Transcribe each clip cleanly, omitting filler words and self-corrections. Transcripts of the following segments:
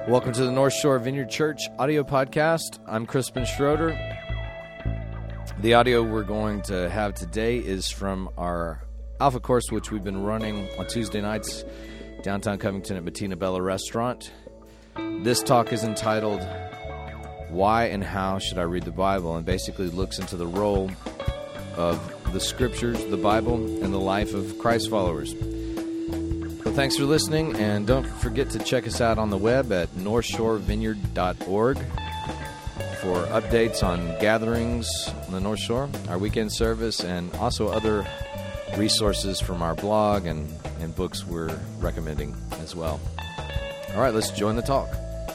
Welcome to the North Shore Vineyard Church audio podcast. I'm Crispin Schroeder. The audio we're going to have today is from our Alpha course, which we've been running on Tuesday nights, downtown Covington at Matina Bella Restaurant. This talk is entitled, Why and How Should I Read the Bible? And basically looks into the role of the Scriptures, the Bible, and the life of Christ followers. So thanks for listening, and don't forget to check us out on the web at northshorevineyard.org for updates on gatherings on the North Shore, our weekend service, and also other resources from our blog and books we're recommending as well. All right, let's join the talk.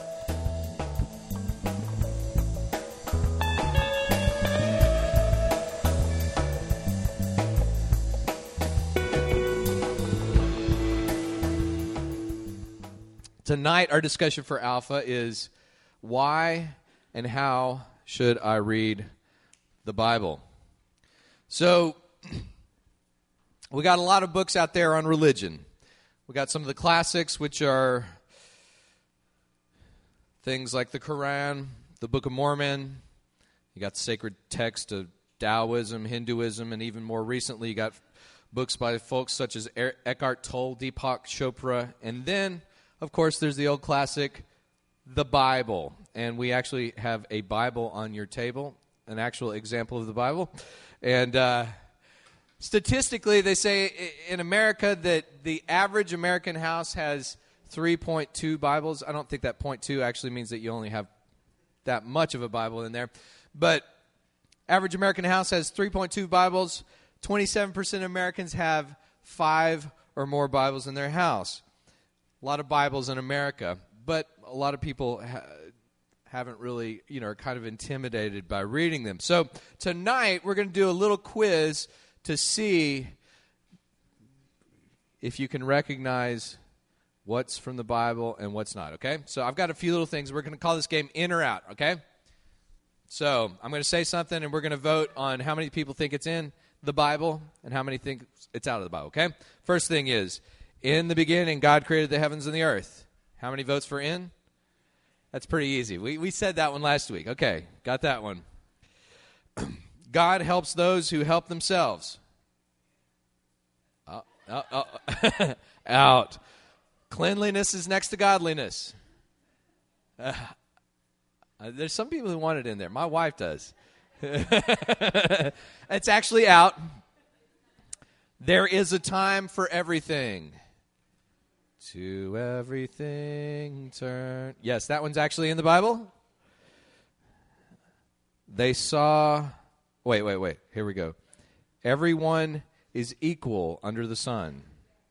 Tonight, our discussion for Alpha is why and how should I read the Bible? So, we got a lot of books out there on religion. We got some of the classics, which are things like the Quran, the Book of Mormon. You got the sacred text of Taoism, Hinduism, and even more recently, you got books by folks such as Eckhart Tolle, Deepak Chopra, and then of course, there's the old classic, the Bible. And we actually have a Bible on your table, an actual example of the Bible. And statistically, they say in America that the average American house has 3.2 Bibles. I don't think that 0.2 actually means that you only have that much of a Bible in there. But average American house has 3.2 Bibles. 27% of Americans have 5 or more Bibles in their house. A lot of Bibles in America, but a lot of people haven't really, are kind of intimidated by reading them. So tonight we're going to do a little quiz to see if you can recognize what's from the Bible and what's not, okay? So I've got a few little things. We're going to call this game in or out, okay? So I'm going to say something, and we're going to vote on how many people think it's in the Bible and how many think it's out of the Bible, okay? First thing is, in the beginning, God created the heavens and the earth. How many votes for in? That's pretty easy. We said that one last week. Okay, got that one. God helps those who help themselves. Out. Cleanliness is next to godliness. There's some people who want it in there. My wife does. It's actually out. There is a time for everything. To everything turn. Yes, that one's actually in the Bible. They saw. Wait. Here we go. Everyone is equal under the sun.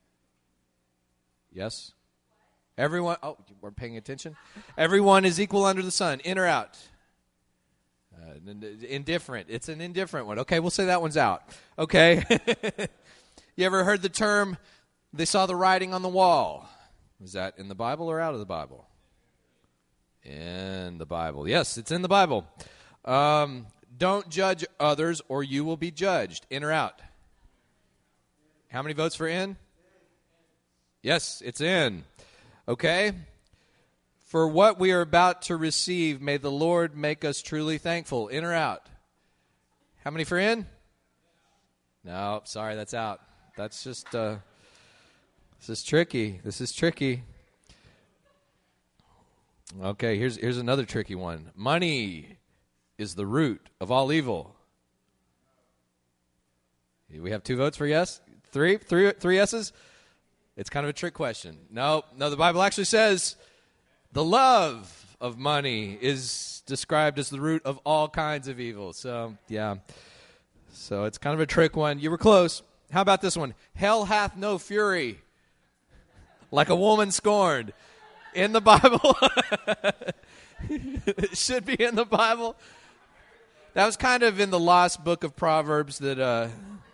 Yes? Everyone. Oh, you weren't paying attention? Everyone is equal under the sun. In or out? Indifferent. It's an indifferent one. Okay, we'll say that one's out. Okay. You ever heard the term, they saw the writing on the wall? Is that in the Bible or out of the Bible? In the Bible. Yes, it's in the Bible. Don't judge others or you will be judged. In or out? How many votes for in? Yes, it's in. Okay. For what we are about to receive, may the Lord make us truly thankful. In or out? How many for in? No, sorry, that's out. That's just, this is tricky. Okay, here's another tricky one. Money is the root of all evil. We have 2 votes for yes? Three yeses? It's kind of a trick question. No, the Bible actually says the love of money is described as the root of all kinds of evil. So, yeah. So it's kind of a trick one. You were close. How about this one? Hell hath no fury, like a woman scorned. In the Bible. It should be in the Bible. That was kind of in the lost book of Proverbs that...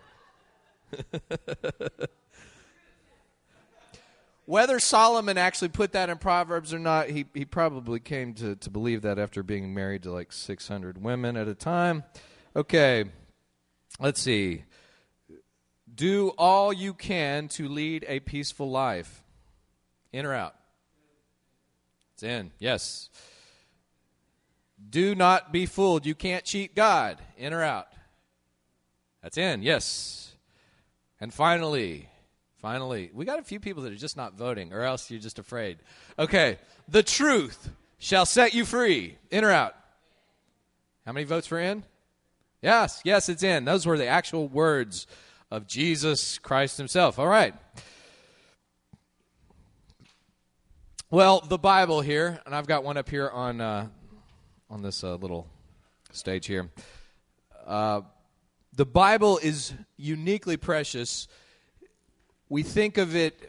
Whether Solomon actually put that in Proverbs or not, he probably came to believe that after being married to like 600 women at a time. Okay, let's see. Do all you can to lead a peaceful life. In or out? It's in. Yes. Do not be fooled. You can't cheat God. In or out? That's in. Yes. And finally, we got a few people that are just not voting, or else you're just afraid. Okay. The truth shall set you free. In or out? How many votes for in? Yes, it's in. Those were the actual words of Jesus Christ himself. All right. Well, the Bible here, and I've got one up here on this little stage here. The Bible is uniquely precious. We think of it,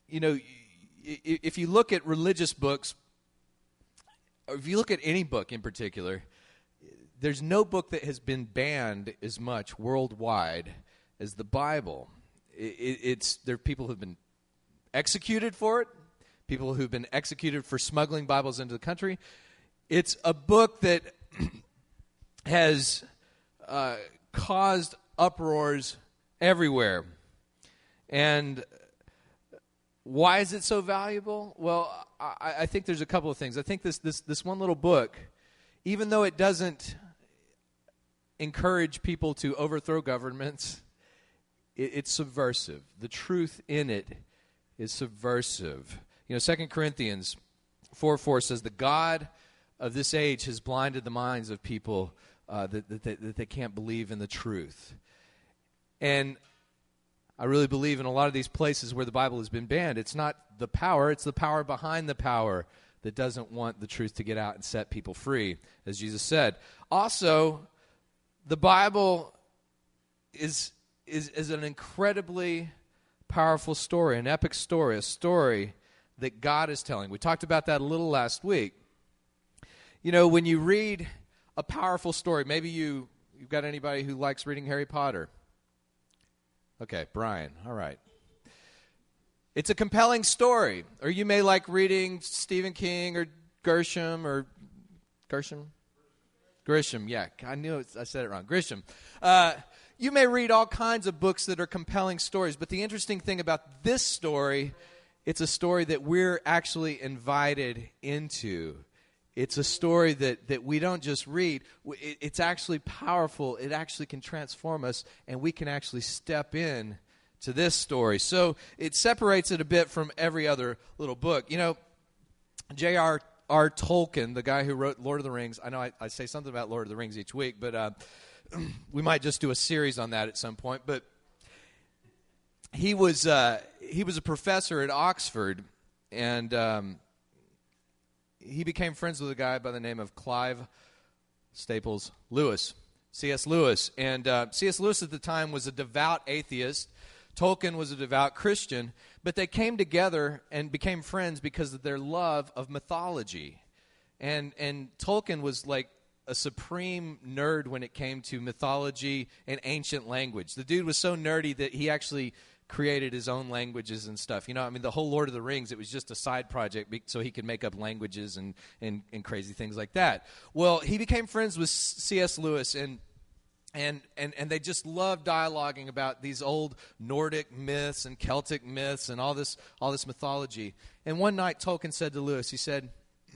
if you look at religious books, or if you look at any book in particular, there's no book that has been banned as much worldwide as the Bible. There are people who've been executed for it, people who've been executed for smuggling Bibles into the country. It's a book that has caused uproars everywhere. And why is it so valuable? Well, I think there's a couple of things. I think this one little book, even though it doesn't encourage people to overthrow governments, it's subversive. The truth in it is subversive. 2 Corinthians 4:4 says, the God of this age has blinded the minds of people that they can't believe in the truth. And I really believe in a lot of these places where the Bible has been banned, it's not the power, it's the power behind the power that doesn't want the truth to get out and set people free, as Jesus said. Also, the Bible is an incredibly powerful story, an epic story, a story that God is telling. We talked about that a little last week. When you read a powerful story, maybe you've got anybody who likes reading Harry Potter? Okay, Brian, all right. It's a compelling story. Or you may like reading Stephen King or Grisham, yeah. I knew I said it wrong. Grisham. You may read all kinds of books that are compelling stories, but the interesting thing about this story, it's a story that we're actually invited into. It's a story that we don't just read. It's actually powerful. It actually can transform us, and we can actually step in to this story. So it separates it a bit from every other little book. J.R.R. Tolkien, the guy who wrote Lord of the Rings, I know I say something about Lord of the Rings each week, but we might just do a series on that at some point. But he was a professor at Oxford, and he became friends with a guy by the name of Clive Staples Lewis, C.S. Lewis. And C.S. Lewis at the time was a devout atheist. Tolkien was a devout Christian. But they came together and became friends because of their love of mythology. And Tolkien was like a supreme nerd when it came to mythology and ancient language. The dude was so nerdy that he actually created his own languages and stuff. The whole Lord of the Rings, it was just a side project so he could make up languages and crazy things like that. Well, he became friends with C.S. Lewis, and they just loved dialoguing about these old Nordic myths and Celtic myths and all this mythology. And one night Tolkien said to Lewis, he said,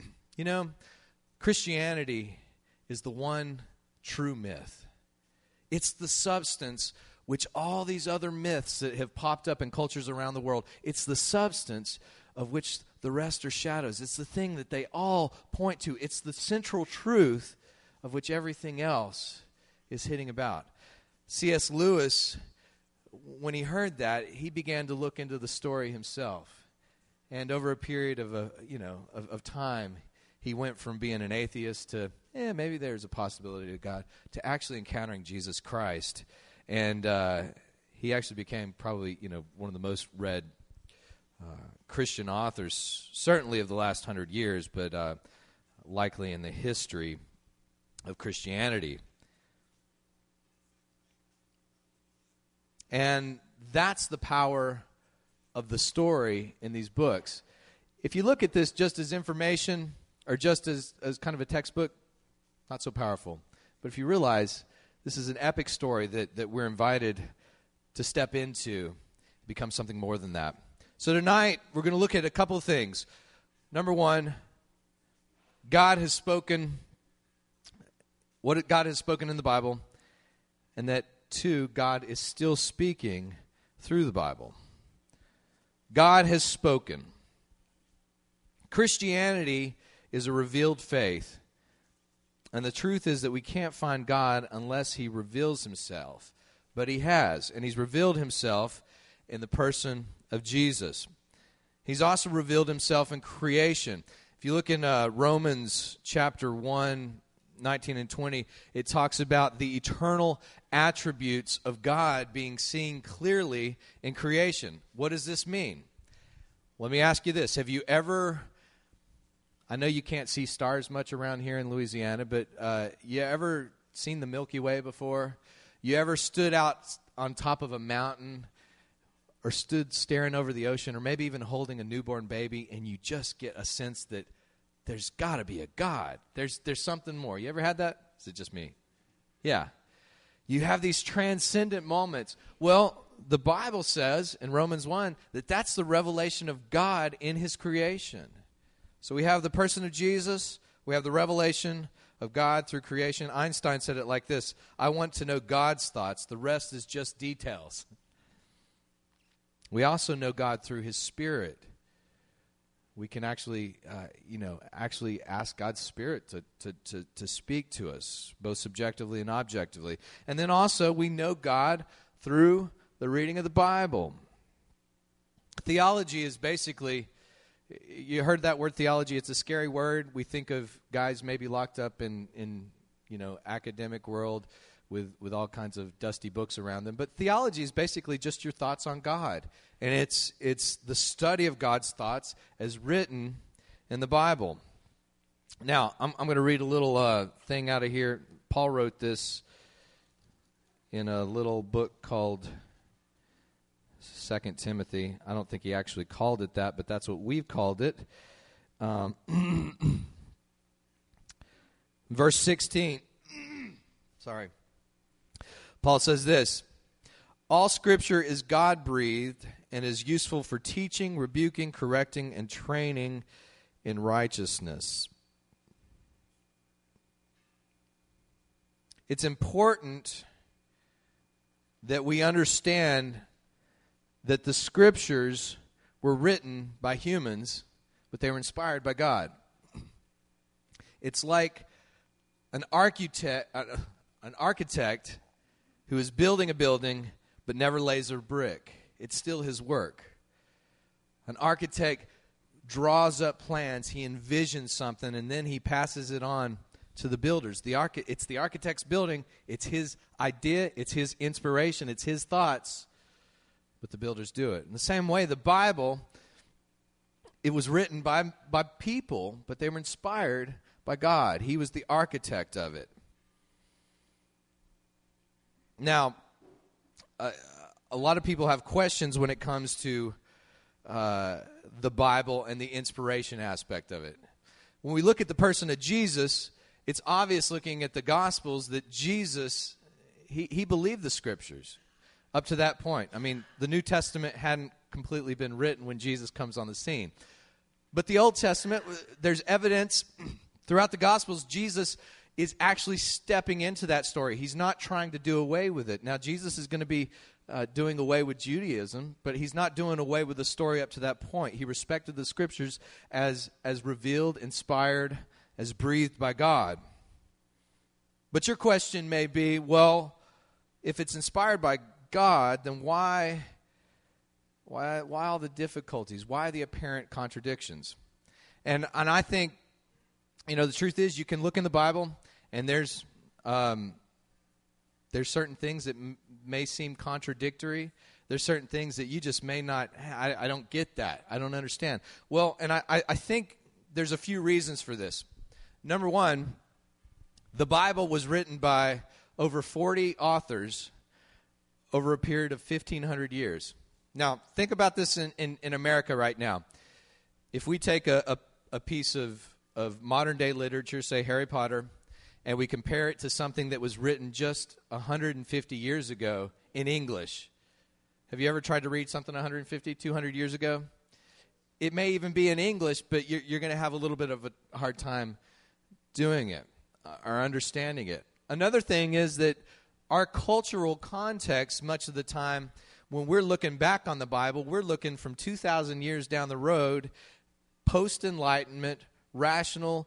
Christianity is the one true myth. It's the substance which all these other myths that have popped up in cultures around the world, it's the substance of which the rest are shadows. It's the thing that they all point to. It's the central truth of which everything else is hitting about. C.S. Lewis, when he heard that, he began to look into the story himself. And over a period of time, he went from being an atheist to, maybe there's a possibility of God, to actually encountering Jesus Christ. And he actually became probably, one of the most read Christian authors, certainly of the last 100 years, but likely in the history of Christianity. And that's the power of the story in these books. If you look at this just as information or just as kind of a textbook, not so powerful. But if you realize this is an epic story that we're invited to step into, become something more than that. So tonight, we're going to look at a couple of things. Number one, God has spoken what God has spoken in the Bible, and that, two, God is still speaking through the Bible. God has spoken. Christianity is a revealed faith. And the truth is that we can't find God unless he reveals himself. But he has, and he's revealed himself in the person of Jesus. He's also revealed himself in creation. If you look in Romans chapter 1, 19 and 20, it talks about the eternal attributes of God being seen clearly in creation. What does this mean? Let me ask you this. Have you ever, I know you can't see stars much around here in Louisiana, but you ever seen the Milky Way before? You ever stood out on top of a mountain or stood staring over the ocean or maybe even holding a newborn baby and you just get a sense that there's got to be a God. There's something more. You ever had that? Is it just me? Yeah. You have these transcendent moments. Well, the Bible says in Romans 1 that that's the revelation of God in his creation. So we have the person of Jesus. We have the revelation of God through creation. Einstein said it like this: I want to know God's thoughts. The rest is just details. We also know God through his Spirit. We can actually ask God's Spirit to speak to us, both subjectively and objectively. And then also we know God through the reading of the Bible. Theology is basically, you heard that word theology, it's a scary word. We think of guys maybe locked up in academic world with all kinds of dusty books around them. But theology is basically just your thoughts on God. And it's the study of God's thoughts as written in the Bible. Now, I'm going to read a little thing out of here. Paul wrote this in a little book called 2 Timothy. I don't think he actually called it that, but that's what we've called it. Verse 16. Sorry. Paul says this: all Scripture is God-breathed and is useful for teaching, rebuking, correcting, and training in righteousness. It's important that we understand that the Scriptures were written by humans, but they were inspired by God. It's like an architect who is building a building but never lays a brick. It's still his work. An architect draws up plans, he envisions something, and then he passes it on to the builders. It's the architect's building, it's his idea, it's his inspiration, it's his thoughts, but the builders do it. In the same way, the Bible, it was written by people, but they were inspired by God. He was the architect of it. Now, a lot of people have questions when it comes to the Bible and the inspiration aspect of it. When we look at the person of Jesus, it's obvious looking at the Gospels that Jesus, he believed the Scriptures up to that point. I mean, the New Testament hadn't completely been written when Jesus comes on the scene. But the Old Testament, there's evidence throughout the Gospels, Jesus is actually stepping into that story. He's not trying to do away with it. Now, Jesus is going to be doing away with Judaism, but he's not doing away with the story up to that point. He respected the Scriptures as revealed, inspired, as breathed by God. But your question may be, well, if it's inspired by God, then why all the difficulties? Why the apparent contradictions? And I think, the truth is, you can look in the Bible, and there's certain things that may seem contradictory. There's certain things that you just may not, I don't get that. I don't understand. Well, and I think there's a few reasons for this. Number one, the Bible was written by over 40 authors over a period of 1,500 years. Now, think about this in America right now. If we take a piece of modern-day literature, say Harry Potter, and we compare it to something that was written just 150 years ago in English. Have you ever tried to read something 150, 200 years ago? It may even be in English, but you're going to have a little bit of a hard time doing it or understanding it. Another thing is that our cultural context, much of the time, when we're looking back on the Bible, we're looking from 2,000 years down the road, post-Enlightenment, rational,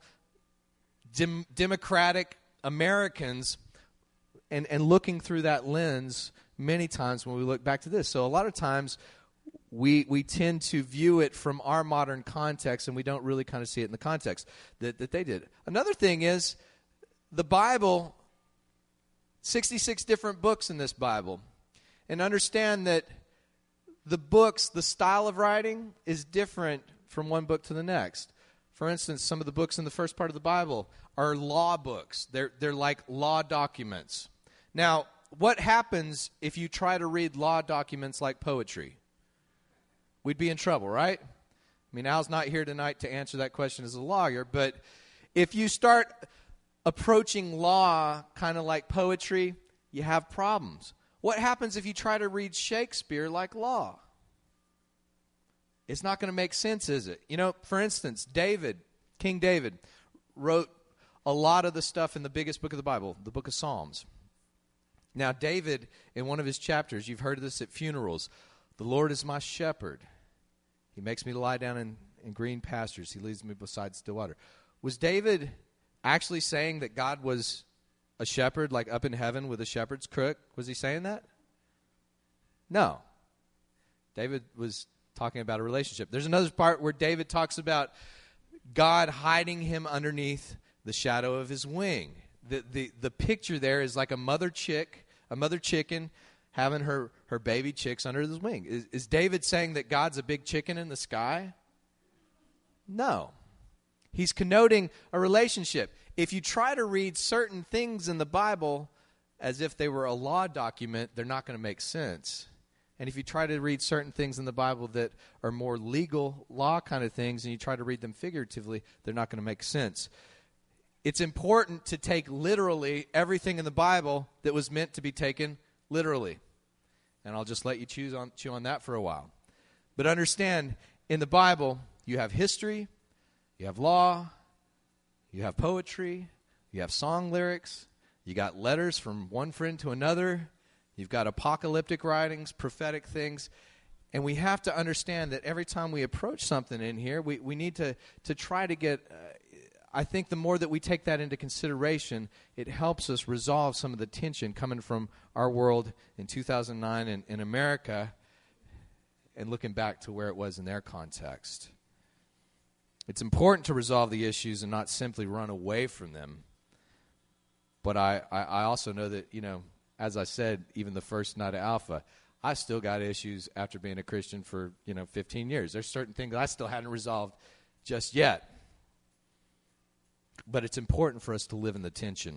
democratic Americans, and looking through that lens many times when we look back to this. So a lot of times we tend to view it from our modern context, and we don't really kind of see it in the context that they did. Another thing is the Bible, 66 different books in this Bible. And understand that the books, the style of writing is different from one book to the next. For instance, some of the books in the first part of the Bible are law books. They're like law documents. Now, what happens if you try to read law documents like poetry? We'd be in trouble, right? I mean, Al's not here tonight to answer that question as a lawyer, but if you start approaching law kind of like poetry, you have problems. What happens if you try to read Shakespeare like law? It's not going to make sense, is it? You know, for instance, King David, wrote a lot of the stuff in the biggest book of the Bible, the book of Psalms. Now, David, in one of his chapters, you've heard of this at funerals, the Lord is my shepherd. He makes me lie down in green pastures. He leads me beside still water. Was David actually saying that God was a shepherd, like up in heaven with a shepherd's crook? Was he saying that? No. David was talking about a relationship. There's another part where David talks about God hiding him underneath the shadow of his wing. The picture there is like a mother chicken having her baby chicks under his wing. Is David saying that God's a big chicken in the sky? No. He's connoting a relationship. If you try to read certain things in the Bible as if they were a law document, they're not going to make sense. And if you try to read certain things in the Bible that are more legal law kind of things and you try to read them figuratively, they're not going to make sense. It's important to take literally everything in the Bible that was meant to be taken literally. And I'll just let you chew on that for a while. But understand, in the Bible, you have history, you have law, you have poetry, you have song lyrics, you got letters from one friend to another, you've got apocalyptic writings, prophetic things, and we have to understand that every time we approach something in here, we need to try to get, I think the more that we take that into consideration, it helps us resolve some of the tension coming from our world in 2009 in America and looking back to where it was in their context. It's important to resolve the issues and not simply run away from them. But I also know that, as I said, even the first night of Alpha, I still got issues after being a Christian for, 15 years. There's certain things I still hadn't resolved just yet. But it's important for us to live in the tension,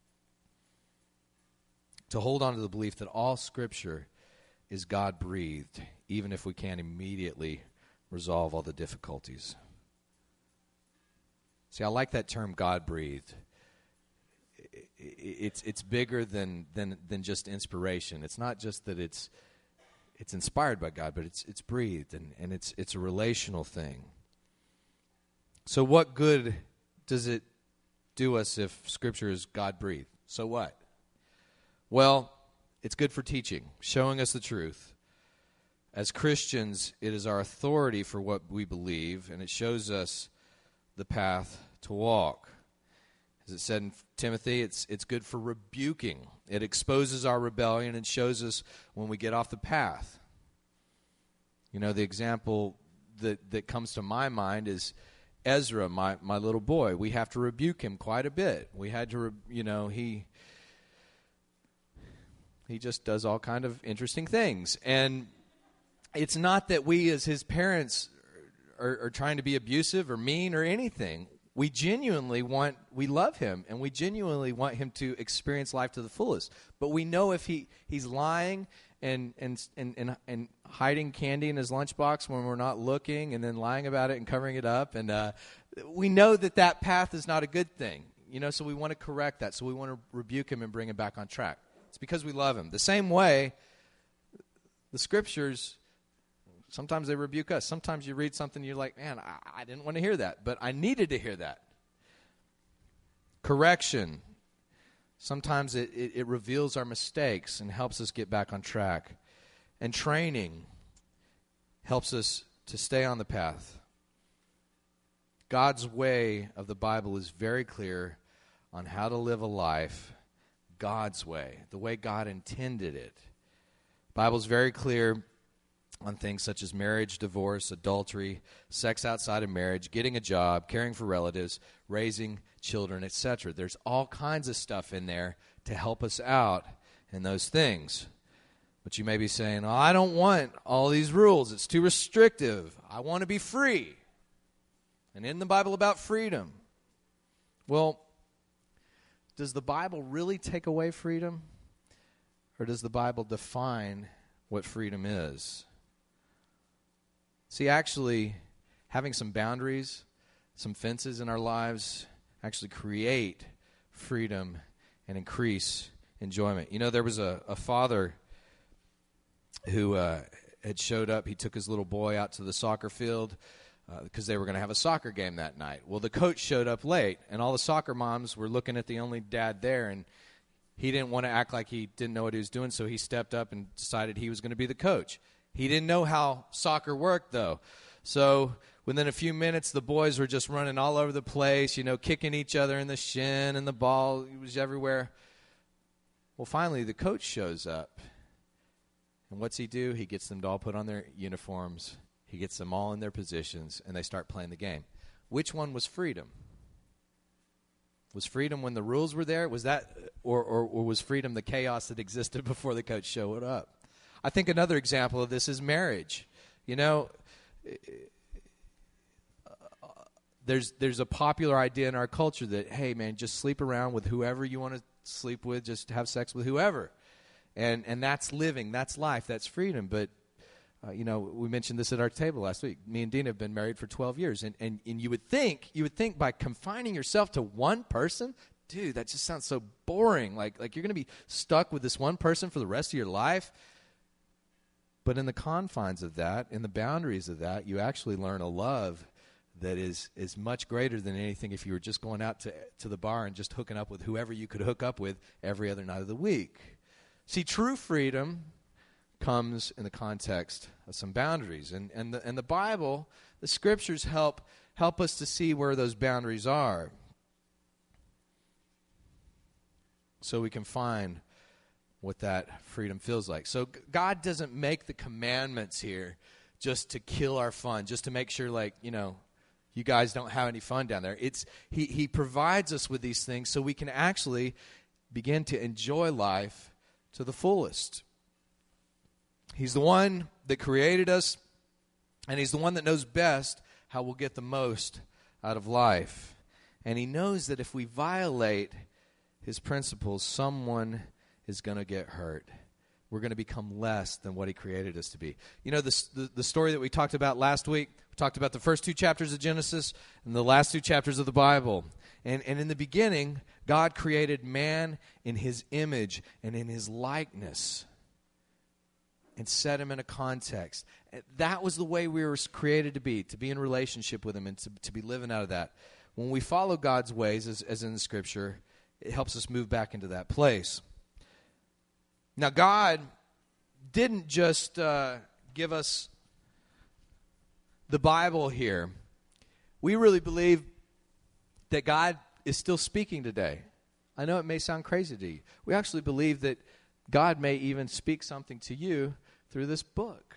to hold on to the belief that all Scripture is God-breathed, even if we can't immediately resolve all the difficulties. See, I like that term, God-breathed. It's bigger than just inspiration. It's not just that it's inspired by God, but it's breathed, and it's a relational thing. So what good does it do us if Scripture is God-breathed? So what? Well, it's good for teaching, showing us the truth. As Christians, it is our authority for what we believe, and it shows us the path to walk. As it said in Timothy, it's good for rebuking. It exposes our rebellion and shows us when we get off the path. The example that comes to my mind is Ezra, my little boy. We have to rebuke him quite a bit. We had to, he just does all kind of interesting things. And it's not that we as his parents are trying to be abusive or mean or anything. We love him, and we genuinely want him to experience life to the fullest. But we know if he's lying and hiding candy in his lunchbox when we're not looking, and then lying about it and covering it up, and we know that path is not a good thing. So we want to correct that. So we want to rebuke him and bring him back on track. It's because we love him. The same way, the Scriptures, sometimes they rebuke us. Sometimes you read something, you're like, man, I didn't want to hear that, but I needed to hear that. Correction. Sometimes it reveals our mistakes and helps us get back on track. And training helps us to stay on the path. God's way of the Bible is very clear on how to live a life God's way, the way God intended it. The Bible's very clear on things such as marriage, divorce, adultery, sex outside of marriage, getting a job, caring for relatives, raising children, etc. There's all kinds of stuff in there to help us out in those things. But you may be saying, oh, I don't want all these rules. It's too restrictive. I want to be free. And in the Bible about freedom. Well, does the Bible really take away freedom? Or does the Bible define what freedom is? See, actually, having some boundaries, some fences in our lives actually create freedom and increase enjoyment. You know, there was a father who had showed up. He took his little boy out to the soccer field because they were going to have a soccer game that night. Well, the coach showed up late, and all the soccer moms were looking at the only dad there, and he didn't want to act like he didn't know what he was doing, so he stepped up and decided he was going to be the coach. He didn't know how soccer worked, though. So within a few minutes, the boys were just running all over the place, you know, kicking each other in the shin, and the ball was everywhere. Well, finally, the coach shows up. And what's he do? He gets them to all put on their uniforms. He gets them all in their positions, and they start playing the game. Which one was freedom? Was freedom when the rules were there? Was that, or was freedom the chaos that existed before the coach showed up? I think another example of this is marriage. You know, there's a popular idea in our culture that, hey, man, just sleep around with whoever you want to sleep with, just have sex with whoever. And that's living, that's life, that's freedom. But, you know, we mentioned this at our table last week. Me and Dean have been married for 12 years. And you would think by confining yourself to one person, dude, that just sounds so boring. Like you're going to be stuck with this one person for the rest of your life. But in the confines of that, in the boundaries of that, you actually learn a love that is much greater than anything if you were just going out to the bar and just hooking up with whoever you could hook up with every other night of the week. See, true freedom comes in the context of some boundaries. And the Bible, the Scriptures help us to see where those boundaries are so we can find what that freedom feels like. So God doesn't make the commandments here just to kill our fun, just to make sure, like, you know, you guys don't have any fun down there. He provides us with these things so we can actually begin to enjoy life to the fullest. He's the one that created us, and He's the one that knows best how we'll get the most out of life. And He knows that if we violate His principles, someone is going to get hurt. We're going to become less than what He created us to be. You know, the story that we talked about last week, we talked about the first 2 chapters of Genesis and the last 2 chapters of the Bible. And in the beginning, God created man in His image and in His likeness and set him in a context. That was the way we were created to be in relationship with Him and to be living out of that. When we follow God's ways, as in the Scripture, it helps us move back into that place. Now, God didn't just give us the Bible here. We really believe that God is still speaking today. I know it may sound crazy to you. We actually believe that God may even speak something to you through this book.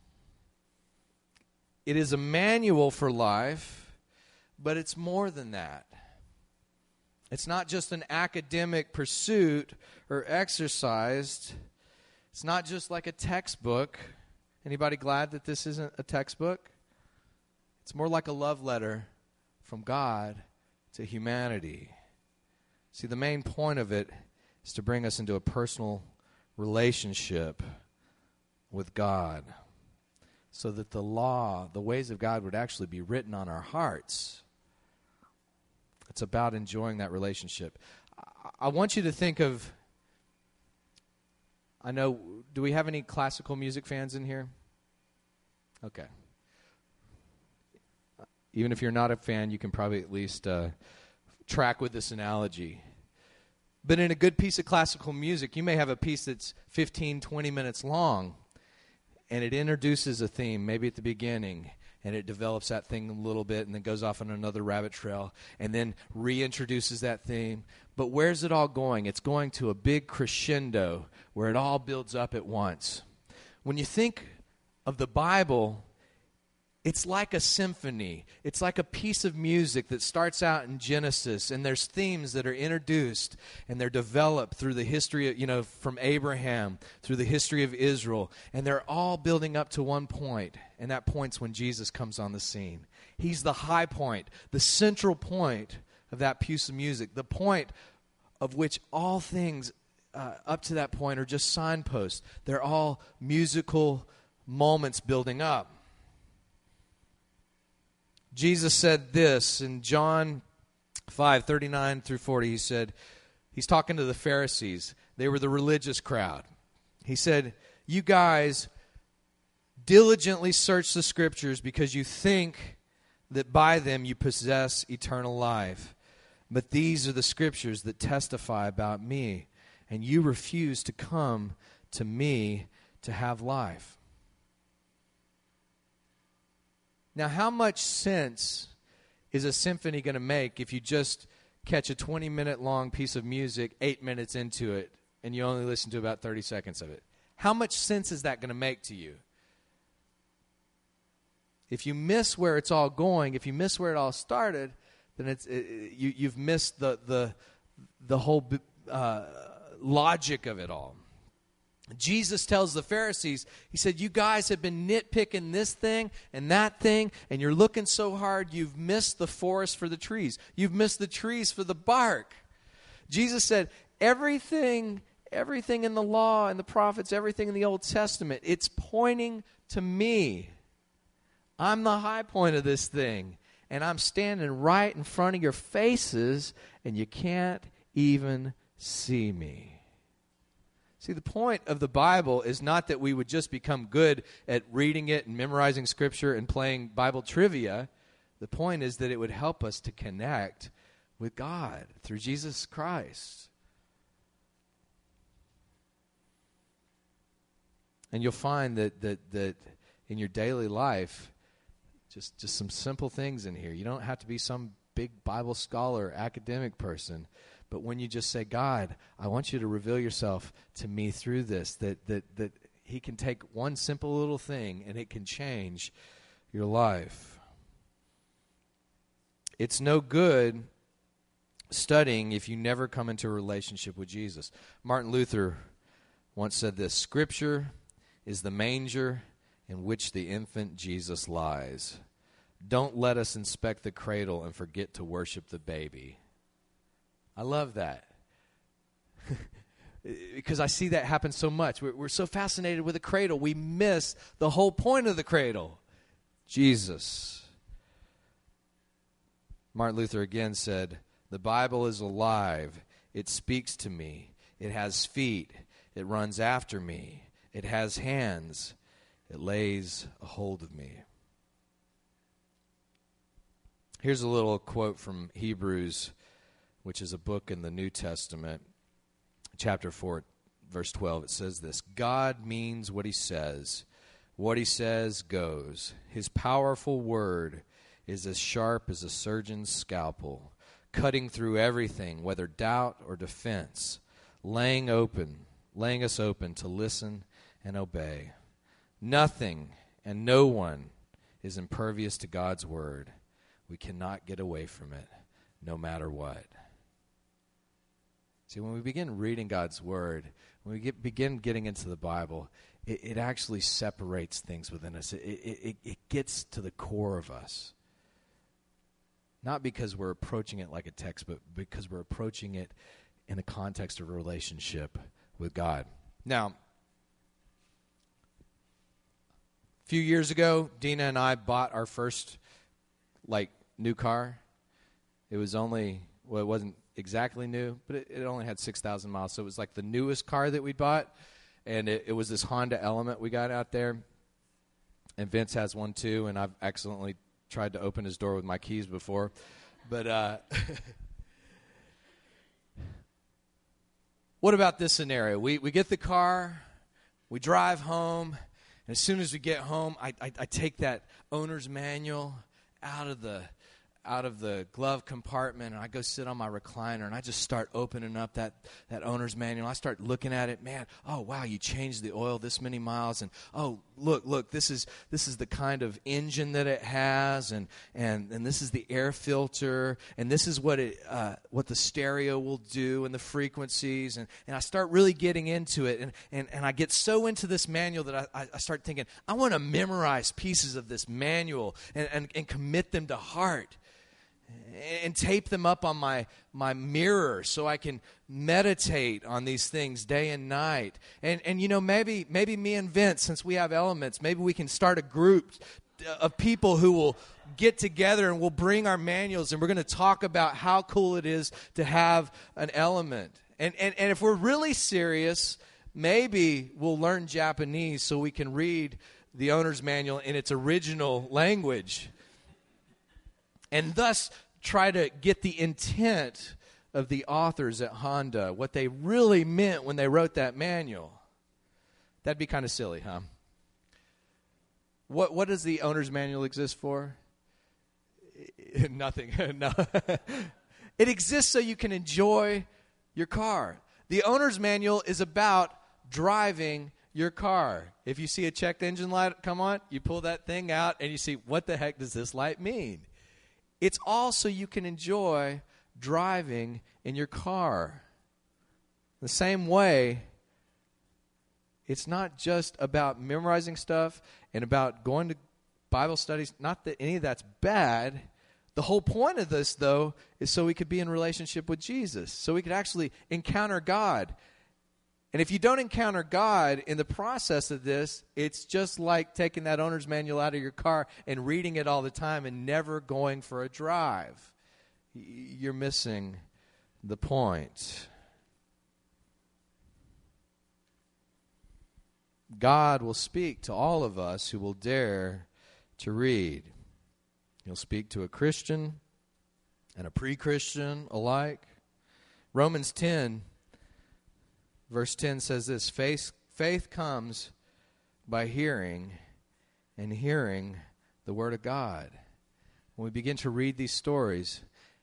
It is a manual for life, but it's more than that. It's not just an academic pursuit or exercise. It's not just like a textbook. Anybody glad that this isn't a textbook? It's more like a love letter from God to humanity. See, the main point of it is to bring us into a personal relationship with God so that the law, the ways of God would actually be written on our hearts. It's about enjoying that relationship. I want you to think of, I know, do we have any classical music fans in here? Okay. Even if you're not a fan, you can probably at least track with this analogy. But in a good piece of classical music, you may have a piece that's 15, 20 minutes long, and it introduces a theme, maybe at the beginning, and it develops that thing a little bit and then goes off on another rabbit trail and then reintroduces that theme. But where's it all going? It's going to a big crescendo where it all builds up at once. When you think of the Bible, it's like a symphony. It's like a piece of music that starts out in Genesis, and there's themes that are introduced, and they're developed through the history of, from Abraham, through the history of Israel, and they're all building up to one point, and that point's when Jesus comes on the scene. He's the high point, the central point of that piece of music, the point of which all things up to that point are just signposts. They're all musical moments building up. Jesus said this in John 5:39 through 40. He said, he's talking to the Pharisees. They were the religious crowd. He said, you guys diligently search the Scriptures because you think that by them you possess eternal life. But these are the Scriptures that testify about me, and you refuse to come to me to have life. Now, how much sense is a symphony going to make if you just catch a 20-minute long piece of music, 8 minutes into it, and you only listen to about 30 seconds of it? How much sense is that going to make to you? If you miss where it's all going, if you miss where it all started, then you've missed the whole logic of it all. Jesus tells the Pharisees, he said, you guys have been nitpicking this thing and that thing, and you're looking so hard, you've missed the forest for the trees. You've missed the trees for the bark. Jesus said, everything in the law and the prophets, everything in the Old Testament, it's pointing to me. I'm the high point of this thing, and I'm standing right in front of your faces, and you can't even see me. See, the point of the Bible is not that we would just become good at reading it and memorizing Scripture and playing Bible trivia. The point is that it would help us to connect with God through Jesus Christ. And you'll find that in your daily life, just some simple things in here. You don't have to be some big Bible scholar, academic person. But when you just say, God, I want you to reveal yourself to me through this, that he can take one simple little thing and it can change your life. It's no good studying if you never come into a relationship with Jesus. Martin Luther once said this, Scripture is the manger in which the infant Jesus lies. Don't let us inspect the cradle and forget to worship the baby. I love that. Because I see that happen so much. We're so fascinated with the cradle, we miss the whole point of the cradle, Jesus. Martin Luther again said, the Bible is alive. It speaks to me. It has feet. It runs after me. It has hands. It lays a hold of me. Here's a little quote from Hebrews, which is a book in the New Testament, chapter 4, verse 12. It says this, God means what he says. What he says goes. His powerful word is as sharp as a surgeon's scalpel, cutting through everything, whether doubt or defense, laying us open to listen and obey. Nothing and no one is impervious to God's word. We cannot get away from it, no matter what. See, when we begin reading God's Word, when we begin getting into the Bible, it actually separates things within us. It gets to the core of us. Not because we're approaching it like a text, but because we're approaching it in the context of a relationship with God. Now, a few years ago, Dina and I bought our first, new car. It was it wasn't exactly new, but it only had 6,000 miles, so it was like the newest car that we bought, and it was this Honda Element we got out there, and Vince has one too, and I've accidentally tried to open his door with my keys before, but What about this scenario? We get the car, we drive home, and as soon as we get home, I take that owner's manual out of the glove compartment, and I go sit on my recliner, and I just start opening up that owner's manual. I start looking at it. Man, oh wow, you changed the oil this many miles, and oh look, this is the kind of engine that it has, and this is the air filter, and this is what the stereo will do, and the frequencies, and I start really getting into it, and I get so into this manual that I start thinking, I want to memorize pieces of this manual and commit them to heart. And tape them up on my mirror so I can meditate on these things day and night. And maybe me and Vince, since we have elements, maybe we can start a group of people who will get together and we'll bring our manuals and we're going to talk about how cool it is to have an element. And if we're really serious, maybe we'll learn Japanese so we can read the owner's manual in its original language. And thus try to get the intent of the authors at Honda, what they really meant when they wrote that manual. That'd be kind of silly, huh? What does the owner's manual exist for? Nothing. No. It exists so you can enjoy your car. The owner's manual is about driving your car. If you see a checked engine light come on, you pull that thing out and you see, what the heck does this light mean? It's all so you can enjoy driving in your car. The same way, it's not just about memorizing stuff and about going to Bible studies. Not that any of that's bad. The whole point of this, though, is so we could be in relationship with Jesus, so we could actually encounter God. And if you don't encounter God in the process of this, it's just like taking that owner's manual out of your car and reading it all the time and never going for a drive. You're missing the point. God will speak to all of us who will dare to read. He'll speak to a Christian and a pre-Christian alike. Romans 10 Verse 10 says this, faith comes by hearing, and hearing the Word of God. When we begin to read these stories,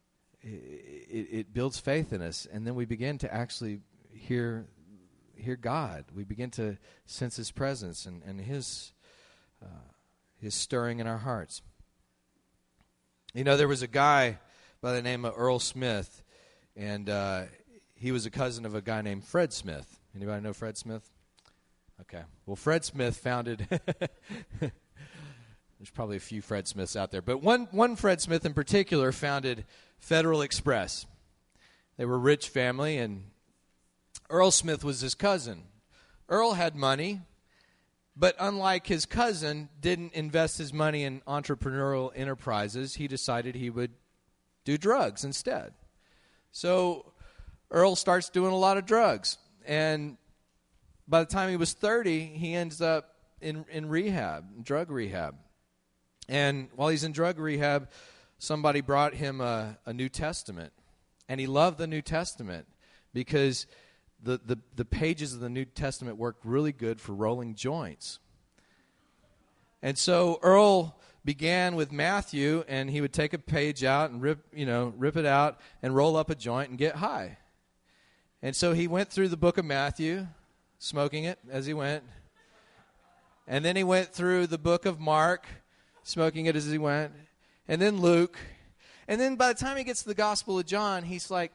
it builds faith in us, and then we begin to actually hear God. We begin to sense His presence and His stirring in our hearts. There was a guy by the name of Earl Smith, and he was a cousin of a guy named Fred Smith. Anybody know Fred Smith? Okay. Well, Fred Smith founded... There's probably a few Fred Smiths out there. But one Fred Smith in particular founded Federal Express. They were a rich family, and Earl Smith was his cousin. Earl had money, but unlike his cousin, didn't invest his money in entrepreneurial enterprises. He decided he would do drugs instead. So Earl starts doing a lot of drugs, and by the time he was 30, he ends up in rehab, drug rehab. And while he's in drug rehab, somebody brought him a New Testament, and he loved the New Testament because the pages of the New Testament worked really good for rolling joints. And so Earl began with Matthew, and he would take a page out and rip it out and roll up a joint and get high. And so he went through the book of Matthew, smoking it as he went. And then he went through the book of Mark, smoking it as he went. And then Luke. And then by the time he gets to the Gospel of John, he's like,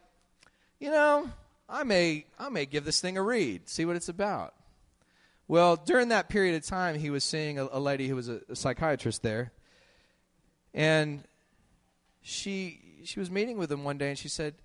I may give this thing a read, see what it's about. Well, during that period of time, he was seeing a lady who was a psychiatrist there. And she was meeting with him one day, and she said,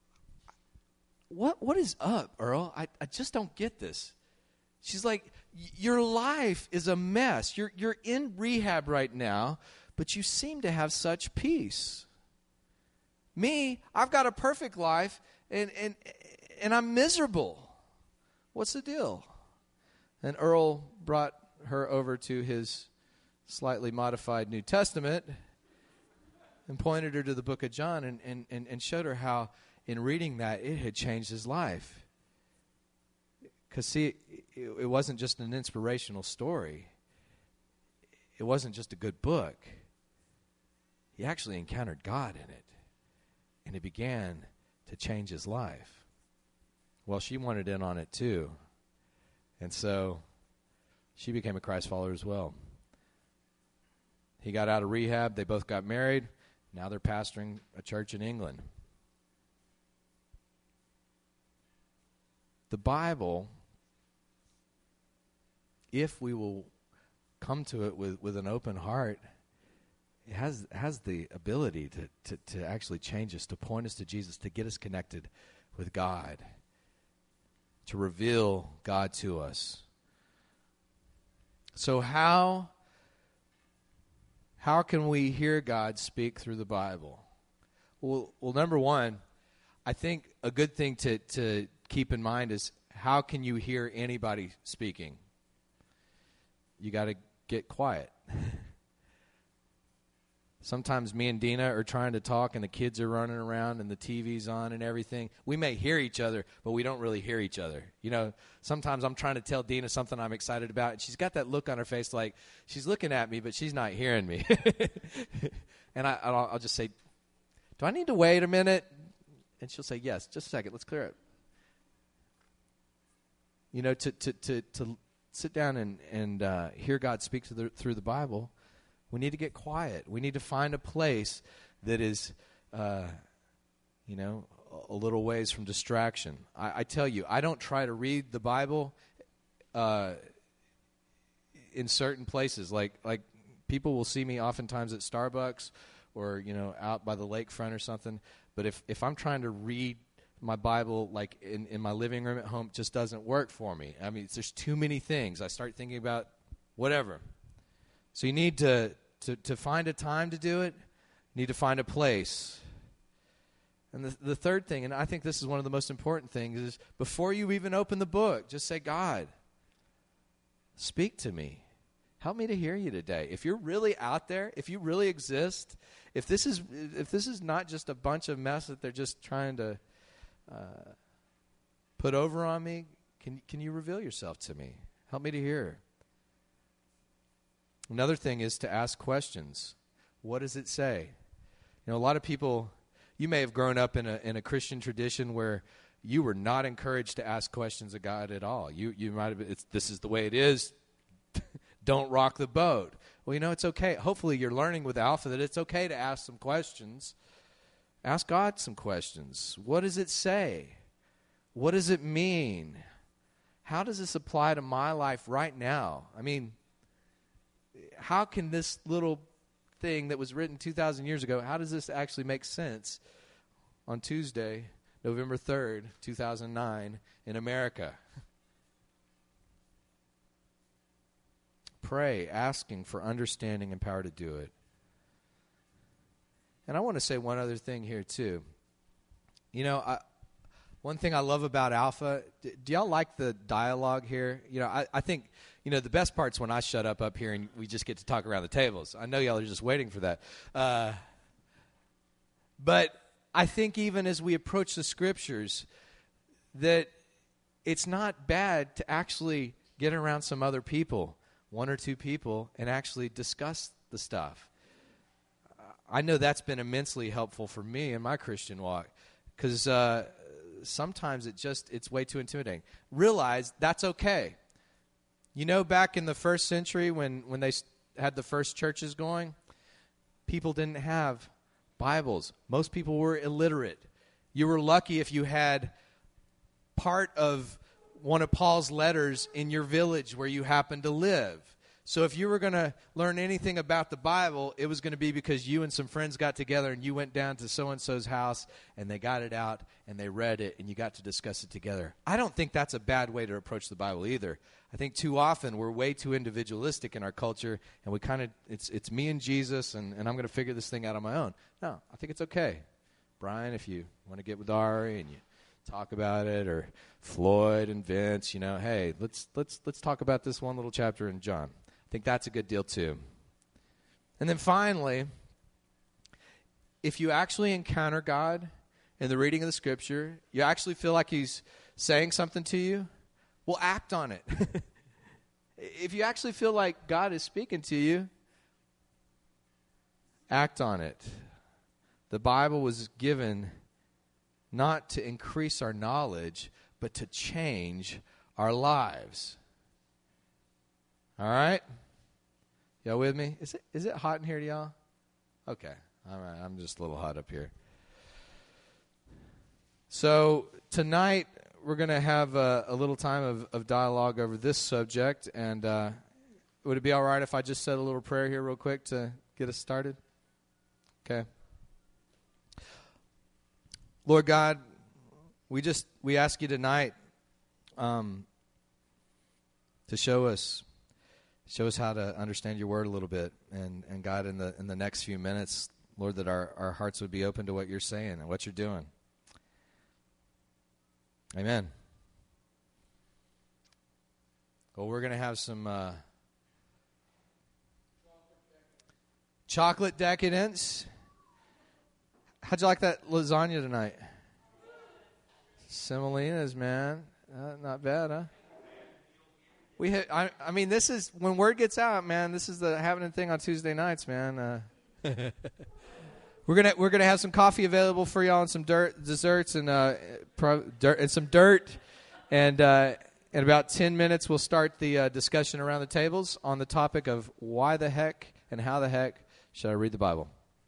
What is up, Earl? I just don't get this. She's like, your life is a mess. You're in rehab right now, but you seem to have such peace. Me, I've got a perfect life, and I'm miserable. What's the deal? And Earl brought her over to his slightly modified New Testament and pointed her to the book of John and showed her how in reading that it had changed his life. Because, see, it wasn't just an inspirational story. It wasn't just a good book. He actually encountered God in it. And it began to change his life. Well, she wanted in on it too. And so she became a Christ follower as well. He got out of rehab. They both got married. Now they're pastoring a church in England. The Bible, if we will come to it with an open heart, it has the ability to actually change us, to point us to Jesus, to get us connected with God, to reveal God to us. So how can we hear God speak through the Bible? Well, number one, I think a good thing to keep in mind is, how can you hear anybody speaking? You got to get quiet. Sometimes me and Dina are trying to talk and the kids are running around and the TV's on and everything. We may hear each other, but we don't really hear each other. You know, sometimes I'm trying to tell Dina something I'm excited about, and she's got that look on her face like she's looking at me, but she's not hearing me. And I'll just say, do I need to wait a minute? And she'll say, yes, just a second, let's clear it. You know, to sit down and hear God speak through the Bible, we need to get quiet. We need to find a place that is, a little ways from distraction. I tell you, I don't try to read the Bible in certain places. Like people will see me oftentimes at Starbucks or, out by the lakefront or something. But if I'm trying to read my Bible like in my living room at home, it just doesn't work for me. I mean, there's too many things. I start thinking about whatever. So you need to find a time to do it. You need to find a place. And the third thing, and I think this is one of the most important things, is before you even open the book, just say, God, speak to me. Help me to hear you today. If you're really out there, if you really exist, if this is not just a bunch of mess that they're just trying to put over on me, can you reveal yourself to me? Help me to hear. Another thing is to ask questions. What does it say? A lot of people, you may have grown up in a Christian tradition where you were not encouraged to ask questions of God at all. You might have, this is the way it is. Don't rock the boat. Well, it's okay. Hopefully you're learning with Alpha that it's okay to ask some questions. Ask God some questions. What does it say? What does it mean? How does this apply to my life right now? I mean, how can this little thing that was written 2,000 years ago, how does this actually make sense on Tuesday, November 3rd, 2009, in America? Pray, asking for understanding and power to do it. And I want to say one other thing here, too. One thing I love about Alpha, do y'all like the dialogue here? I think, the best part's when I shut up here and we just get to talk around the tables. I know y'all are just waiting for that. But I think even as we approach the Scriptures, that it's not bad to actually get around some other people, one or two people, and actually discuss the stuff. I know that's been immensely helpful for me in my Christian walk, because sometimes it's way too intimidating. Realize that's okay. Back in the first century when they had the first churches going, people didn't have Bibles. Most people were illiterate. You were lucky if you had part of one of Paul's letters in your village where you happened to live. So if you were going to learn anything about the Bible, it was going to be because you and some friends got together and you went down to so-and-so's house and they got it out and they read it and you got to discuss it together. I don't think that's a bad way to approach the Bible either. I think too often we're way too individualistic in our culture and we kind of, it's me and Jesus and I'm going to figure this thing out on my own. No, I think it's okay. Brian, if you want to get with Ari and you talk about it, or Floyd and Vince, hey, let's talk about this one little chapter in John. I think that's a good deal too. And then finally, if you actually encounter God in the reading of the Scripture, you actually feel like He's saying something to you, well, act on it. If you actually feel like God is speaking to you, act on it. The Bible was given not to increase our knowledge, but to change our lives. All right? Y'all with me? Is it hot in here to y'all? Okay. All right. I'm just a little hot up here. So tonight we're going to have a little time of dialogue over this subject. And would it be all right if I just said a little prayer here real quick to get us started? Okay. Lord God, we ask you tonight to show us how to understand your word a little bit, and God, in the next few minutes, Lord, that our hearts would be open to what you're saying and what you're doing. Amen. Well, we're going to have some chocolate decadence. How'd you like that lasagna tonight? Semolina's, man. Not bad, huh? I mean, this is, when word gets out, man, this is the happening thing on Tuesday nights, man. We're gonna have some coffee available for y'all and some desserts and some dirt. And in about 10 minutes, we'll start the discussion around the tables on the topic of why the heck and how the heck should I read the Bible.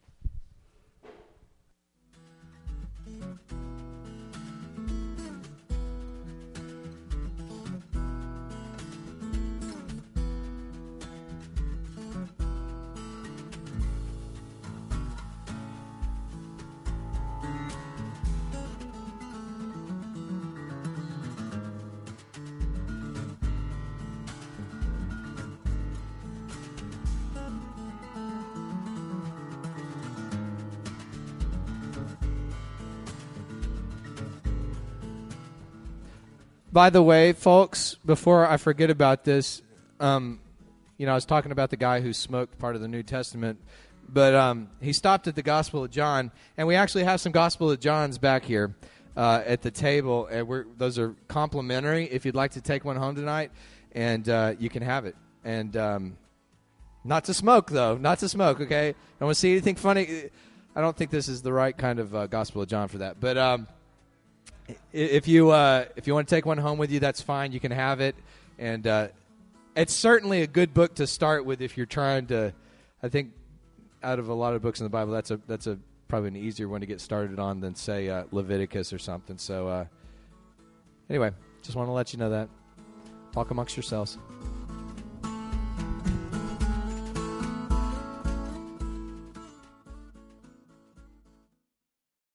By the way, folks, before I forget about this, I was talking about the guy who smoked part of the New Testament, but he stopped at the Gospel of John, and we actually have some Gospel of Johns back here at the table, and those are complimentary if you'd like to take one home tonight, and you can have it. And not to smoke, though. Not to smoke, okay? I don't want to see anything funny. I don't think this is the right kind of Gospel of John for that, but if you want to take one home with you, that's fine. You can have it, and it's certainly a good book to start with if you're trying to. I think out of a lot of books in the Bible, that's a probably an easier one to get started on than say Leviticus or something. So anyway, just want to let you know that. Talk amongst yourselves.